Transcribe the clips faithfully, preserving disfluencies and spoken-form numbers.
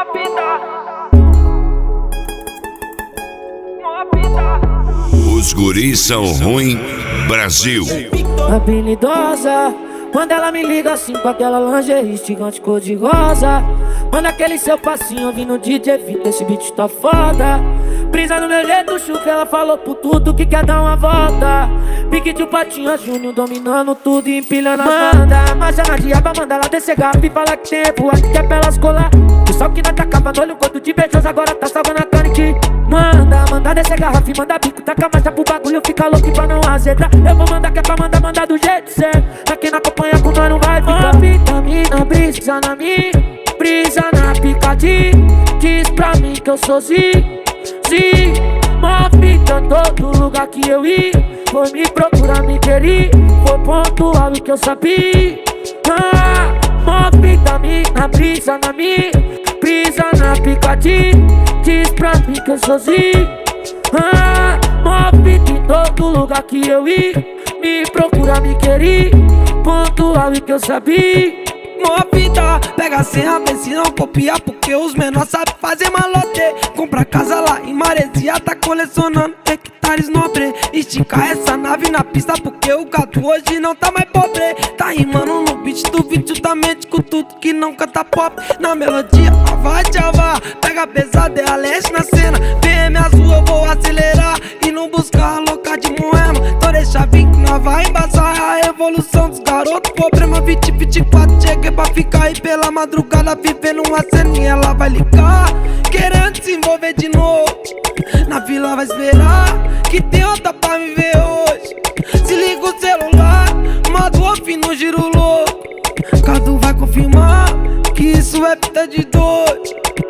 Os guris são ruim, Brasil. Habilidosa, quando ela me liga assim com aquela lingerie gigante cor de rosa. Manda aquele seu passinho ouvindo D J Vita, esse beat tá foda. Brisa no meu jeito, chuca, ela falou por tudo que quer dar uma volta. Pique de um Patinha Júnior dominando tudo e empilhando a banda. Mas na diaba manda ela descer garfo e fala que tempo, aqui que é pra elas colar. O sol que não tacava no olho, quanto de beijoso agora tá salvando a carne que manda, manda descer garrafa e manda bico, taca marcha pro bagulho, fica louco pra não azedar. Eu vou mandar que é pra mandar, mandar do jeito certo. Pra quem não acompanha com nós não vai ficar. Vitamina, brisa na minha, brisa na picadinha. Diz pra mim que eu sou zi, zi. Mó fita em todo lugar que eu ia. Foi me procurar, me querer. Foi pontual o que eu sabia. Ah, mó vitamina, brisa na minha, brisa na picadinha. Diz pra mim que eu sou zi. Ah, mó fita em todo lugar que eu ia. Me procurar, me querer. Pontual o que eu sabia. Mó vida, pega a senha, vê se não copia, porque os menores sabem fazer malote. Compra casa lá em Maresia, tá colecionando hectares nobre. Estica essa nave na pista, porque o gato hoje não tá mais pobre. Tá rimando no beat do vídeo, justamente com tudo que não canta pop. Na melodia, vai tchava, pega pesado, é a leste na cena. B M azul, eu vou acelerar e não buscar louca de moema. Então deixa vir que nós vai embaçar a evolução dos garotos. Problema vinte, vinte e quatro, cheguei pra ficar aí pela madrugada vivendo uma ceninha. Ela vai ligar, querendo se envolver de novo. Na vila vai esperar, que tem outra pra me ver hoje. Se liga o celular, modo off no giro louco. Cadu vai confirmar que isso é fita de dois.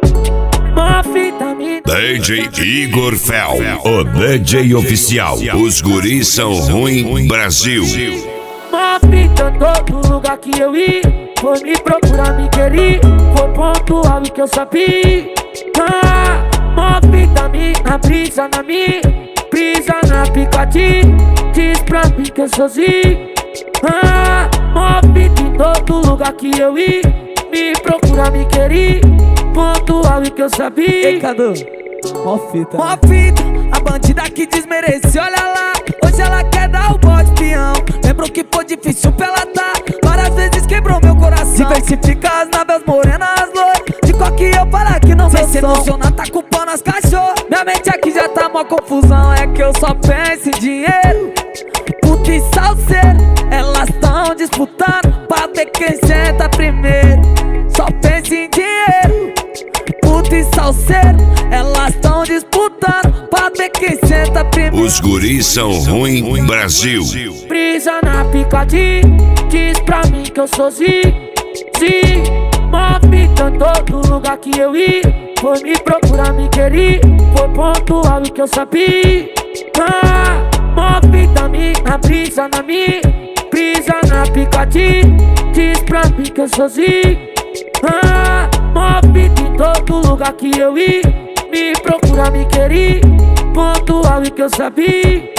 D J Igor Fel, o D J oficial. Os guris são ruim, Brasil. Mó fita em todo lugar que eu ia. Foi me procurar, me querer. Foi pontual o que eu sabia. Ah, mó vitamina, brisa na minha, brisa na picadinha. Diz pra mim que eu sou zi. Ah, mó fita em todo lugar que eu ia. Me procurar, me querer. Pontual o que eu sabia. Ei, Cadu, mó fita, mó fita, a bandida que desmerece, olha lá. Hoje ela quer dar o bote peão. Lembrou que foi difícil pra ela tá. Várias vezes quebrou meu coração. Diversifica as naves morenas loiras. De qual que eu falar que não vem se emocionar, tá culpando as cachorras. Minha mente aqui já tá mó confusão. É que eu só penso em dinheiro. Puta e salseiro, elas tão disputando pra ver quem senta primeiro. Só penso em dinheiro. Puta e salseiro, elas tão disputando pra ver quem senta primeiro. Os guris são ruim, Brasil. Brisa na picadinha, diz pra mim que eu sou zi, zi. Mó fita em todo lugar que eu ia. Foi me procurar, me querer. Foi pontual o que eu sabia. Ah, mó vitamina, brisa na minha, brisa na picadinha. Diz pra mim que eu sou zi. Ah, mó fita em todo lugar que eu ia. Me procurar, me querer. Pontual o que eu sabia.